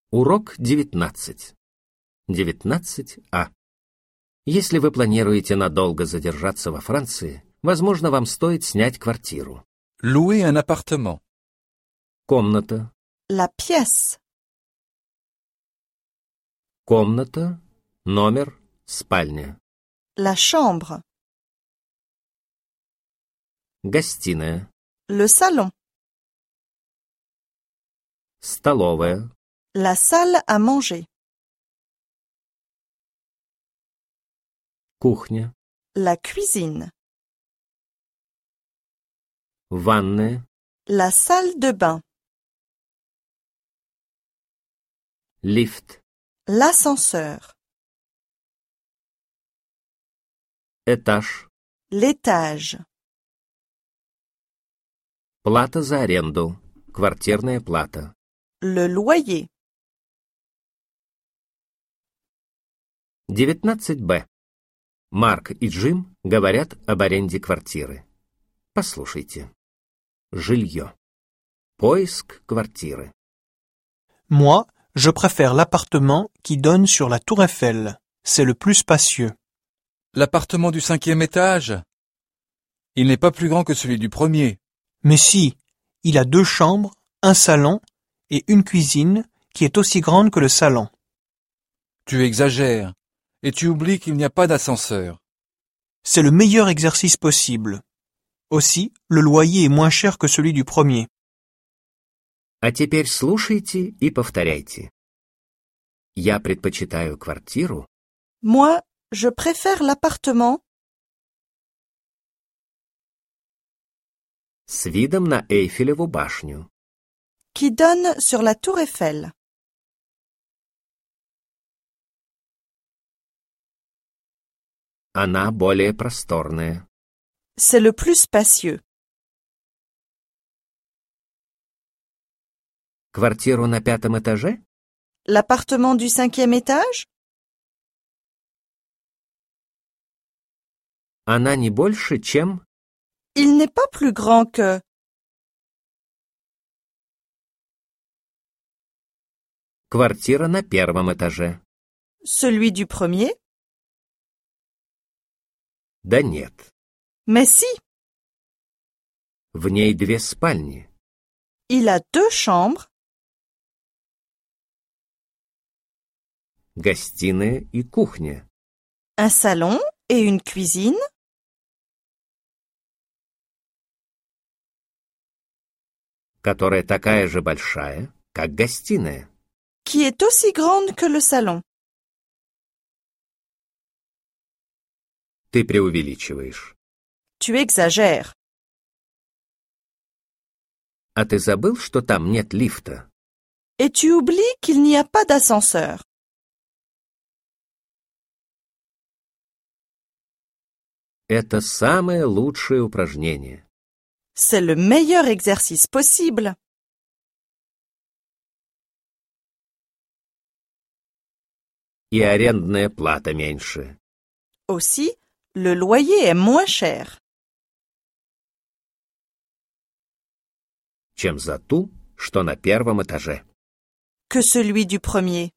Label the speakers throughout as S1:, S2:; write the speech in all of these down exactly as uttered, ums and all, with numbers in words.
S1: Урок девятнадцать. девятнадцать А. Если вы планируете надолго задержаться во Франции, возможно, вам стоит снять квартиру.
S2: Louer un appartement.
S1: Комната.
S3: La pièce.
S1: Комната. Номер. Спальня.
S3: La chambre.
S1: Гостиная.
S3: Le salon.
S1: Столовая.
S3: La salle à manger.
S1: Кухня.
S3: La cuisine.
S1: Ванная.
S3: La salle de bain.
S1: Лифт.
S3: L'ascenseur.
S1: Этаж.
S3: L'étage.
S1: Плата за аренду. Квартирная плата.
S3: Le loyer.
S1: девятнадцать Б. Марк и Джим говорят об аренде квартиры. Послушайте. Жилье. Поиск квартиры.
S4: Moi, je préfère l'appartement qui donne sur la Tour Eiffel. C'est le plus spacieux.
S2: L'appartement du cinquième étage. Il n'est pas plus grand que celui du premier.
S4: Mais si, il a deux chambres, un salon et une cuisine qui est aussi grande que le salon.
S2: Tu exagères. Et tu oublies qu'il n'y a pas d'ascenseur.
S4: C'est le meilleur exercice possible. Aussi, le loyer est moins cher que celui du premier.
S1: А теперь слушайте и повторяйте. Я предпочитаю квартиру
S3: Moi, je préfère l'appartement
S1: с видом на Эйфелеву башню.
S3: qui donne sur la Tour Eiffel.
S1: Она более просторная.
S3: C'est le plus spacieux.
S1: Квартиру на пятом этаже?
S3: L'appartement du cinquième étage?
S1: Она не больше, чем...
S3: Il n'est pas plus grand que...
S1: Квартира на первом этаже.
S3: Celui du premier?
S1: Да нет.
S3: Mais si,
S1: В ней две спальни.
S3: il a deux chambres,
S1: Гостиная и кухня.
S3: un salon et une cuisine,
S1: Которая такая же большая, как гостиная.
S3: qui est aussi grande que le salon.
S1: Ты преувеличиваешь.
S3: Tu exagères.
S1: А ты забыл, что там нет лифта?
S3: Et tu oublies qu'il n'y a pas d'ascenseur.
S1: Это самое лучшее упражнение.
S3: C'est le meilleur exercice possible.
S1: И арендная плата меньше.
S3: Aussi, le loyer est moins cher
S1: Чем за ту, что на первом этаже.
S3: que celui du premier.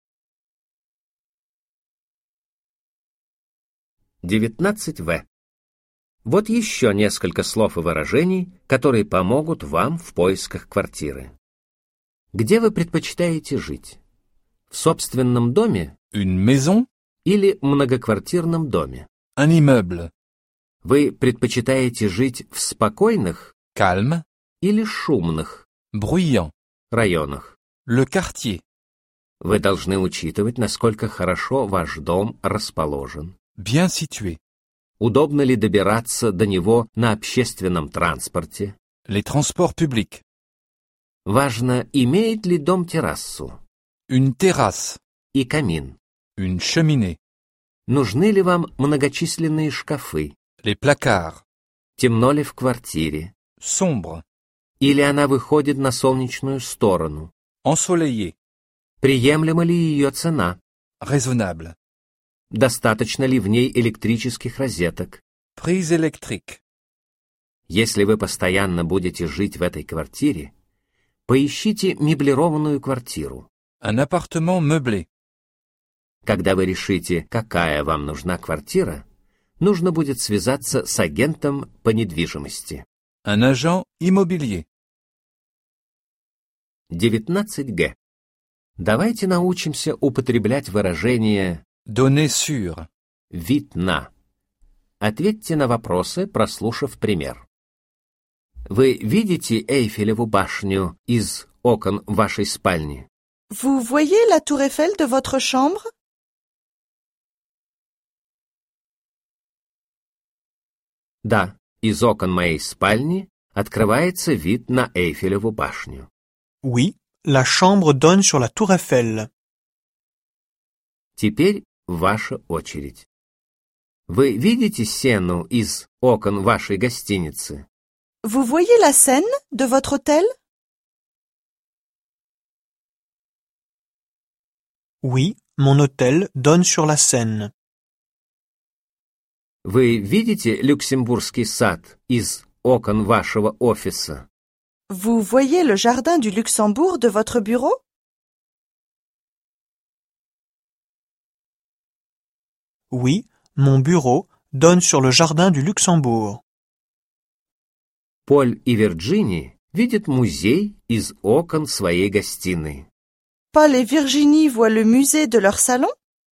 S1: девятнадцать В. Вот еще несколько слов и выражений, которые помогут вам в поисках квартиры. Где вы предпочитаете жить? В собственном доме
S2: Une maison.
S1: или многоквартирном доме?
S2: Un immeuble.
S1: Вы предпочитаете жить в спокойных
S2: Calme.
S1: или шумных
S2: Bruyant.
S1: районах?
S2: Le quartier.
S1: Вы должны учитывать, насколько хорошо ваш дом расположен.
S2: Bien situé.
S1: Удобно ли добираться до него на общественном транспорте?
S2: Les transports publics.
S1: Важно, имеет ли дом террасу
S2: Une terrasse.
S1: и камин.
S2: Une cheminée.
S1: Нужны ли вам многочисленные шкафы?
S2: Les placards.
S1: Темно ли в квартире?
S2: Sombre.
S1: Или она выходит на солнечную сторону?
S2: Ensoleillé.
S1: Приемлема ли ее цена?
S2: Raisonnable.
S1: Достаточно ли в ней электрических розеток?
S2: Prise électrique.
S1: Если вы постоянно будете жить в этой квартире, поищите меблированную квартиру.
S2: Un appartement meublé.
S1: Когда вы решите, какая вам нужна квартира, нужно будет связаться с агентом по недвижимости.
S2: Un agent immobilier.
S1: девятнадцать гэ. Давайте научимся употреблять выражение
S2: Donner sur.
S1: «вид на». Ответьте на вопросы, прослушав пример. Вы видите Эйфелеву башню из окон вашей спальни?
S3: Vous voyez la tour Eiffel de votre chambre?
S1: Да, из окон моей спальни открывается вид на Эйфелеву башню.
S4: Oui, la chambre donne sur la tour Eiffel.
S1: Теперь ваша очередь. Вы видите сену из окон вашей гостиницы?
S3: Vous voyez la Seine de votre hôtel?
S4: Oui, mon hôtel donne sur la Seine.
S1: Вы видите Люксембургский сад из окон вашего офиса?
S3: Vous voyez le jardin du Luxembourg de votre bureau?
S4: Oui, mon bureau donne sur le jardin du Luxembourg.
S1: Поль и Вирджини видят музей из окон своей гостиной.
S3: Paul et Virginie voient le musée de leur salon?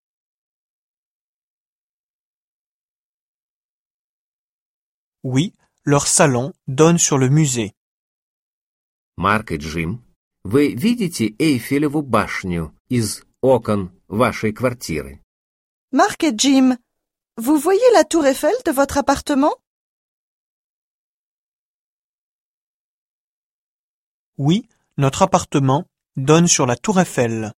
S4: Oui, leur salon donne sur le musée.
S1: Марк и Джим, вы видите Эйфелеву башню из окон вашей квартиры?
S3: Marc et Jim, vous voyez la tour Eiffel de votre appartement?
S4: Oui, notre appartement donne sur la tour Eiffel.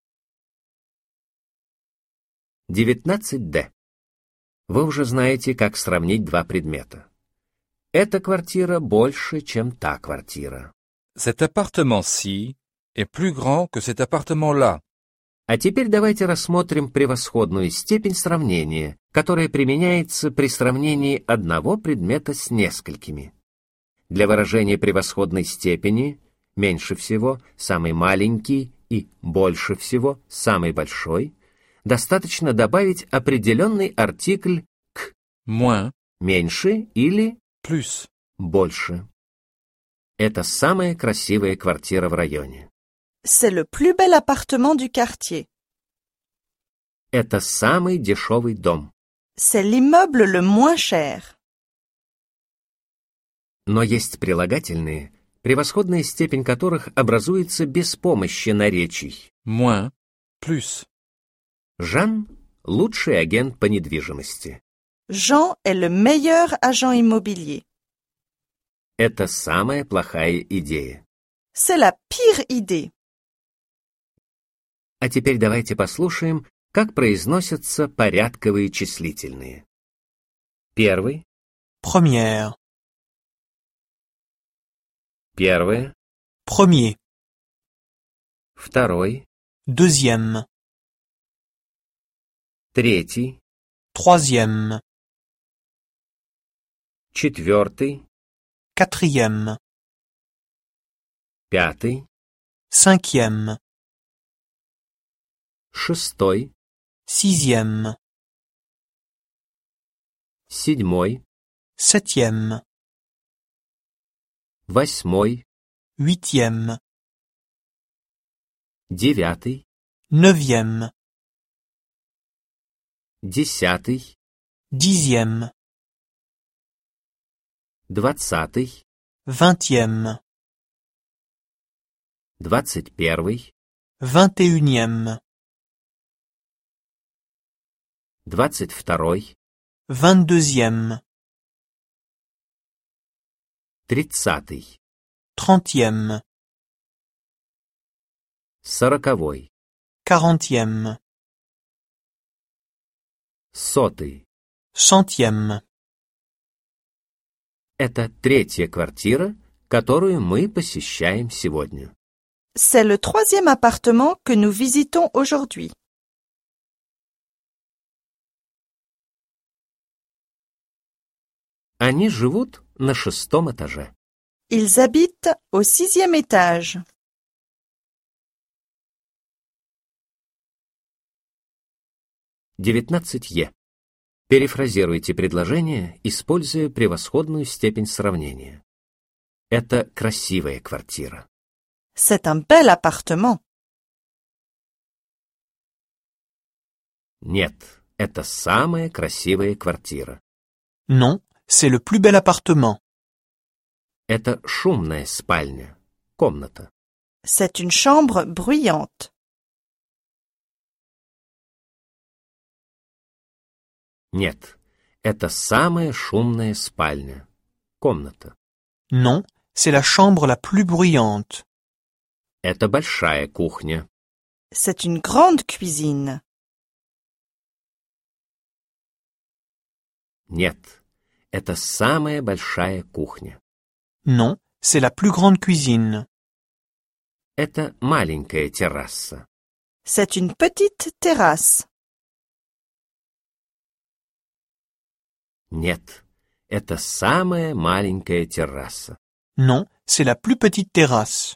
S1: девятнадцать д. Вы уже знаете, как сравнить два предмета. Эта квартира больше, чем та квартира.
S2: Cet appartement-ci est plus grand que cet appartement-là.
S1: А теперь давайте рассмотрим превосходную степень сравнения, которая применяется при сравнении одного предмета с несколькими. Для выражения превосходной степени меньше всего самый маленький и больше всего самый большой достаточно добавить определенный артикль к
S2: Moins.
S1: меньше или
S2: Plus.
S1: больше. Это самая красивая квартира в районе.
S3: C'est le plus bel appartement du quartier.
S1: Это самый дешевый дом.
S3: C'est l'immeuble le moins cher.
S1: Но есть прилагательные, превосходная степень которых образуется без помощи наречий.
S2: Moins. Plus.
S1: Жан – лучший агент по недвижимости.
S3: Jean est le meilleur agent immobilier.
S1: Это самая плохая идея.
S3: C'est la pire idée.
S1: А теперь давайте послушаем, как произносятся порядковые числительные. Первый,
S4: Première,
S1: первое,
S4: premier,
S1: второй,
S4: deuxième,
S1: третий,
S4: troisième,
S1: четвертый,
S4: quatrième,
S1: пятый,
S4: cinquième,
S1: шестой,
S4: sixième,
S1: седьмой,
S4: septième,
S1: восьмой,
S4: huitième,
S1: девятый,
S4: neuvième,
S1: десятый,
S4: dixième,
S1: двадцатый,
S4: vingtième,
S1: двадцать первый,
S4: vingt et unième,
S1: двадцать второй,
S4: vingt-deuxième,
S1: тридцатый,
S4: trentième,
S1: сороковой,
S4: quarantième,
S1: сотый.
S4: centième.
S1: Это третья квартира, которую мы посещаем сегодня.
S3: C'est le troisième appartement que nous visitons aujourd'hui.
S1: Они живут на шестом этаже.
S3: Ils habitent au sixième étage.
S1: девятнадцать Е. Перефразируйте предложение, используя превосходную степень сравнения. Это красивая квартира.
S3: C'est un bel appartement.
S1: Нет, это самая красивая квартира.
S4: Non, c'est le plus bel appartement.
S1: Это шумная спальня, комната.
S3: C'est une chambre bruyante.
S1: Нет, это самая шумная спальня, комната.
S4: Non, c'est la chambre la plus bruyante.
S1: Это большая кухня.
S3: C'est une grande cuisine.
S1: Нет, это самая большая кухня.
S4: Non, c'est la plus grande cuisine.
S1: Это маленькая терраса.
S3: C'est une petite terrasse.
S1: Нет, это самая маленькая терраса.
S4: Non, c'est la plus petite terrasse.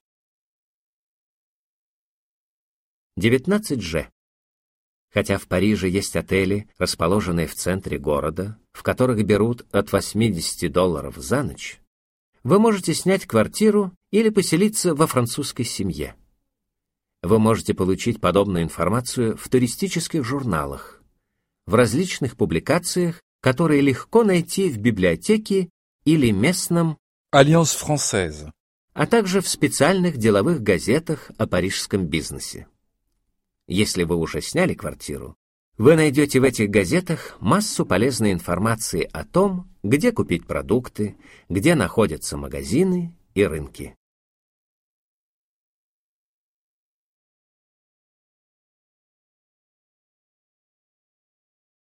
S1: девятнадцать Ж. Хотя в Париже есть отели, расположенные в центре города, в которых берут от восьмидесяти долларов за ночь, вы можете снять квартиру или поселиться во французской семье. Вы можете получить подобную информацию в туристических журналах, в различных публикациях, которые легко найти в библиотеке или местном,
S2: Alliance française.
S1: а также в специальных деловых газетах о парижском бизнесе. Если вы уже сняли квартиру, вы найдете в этих газетах массу полезной информации о том, где купить продукты, где находятся магазины и рынки.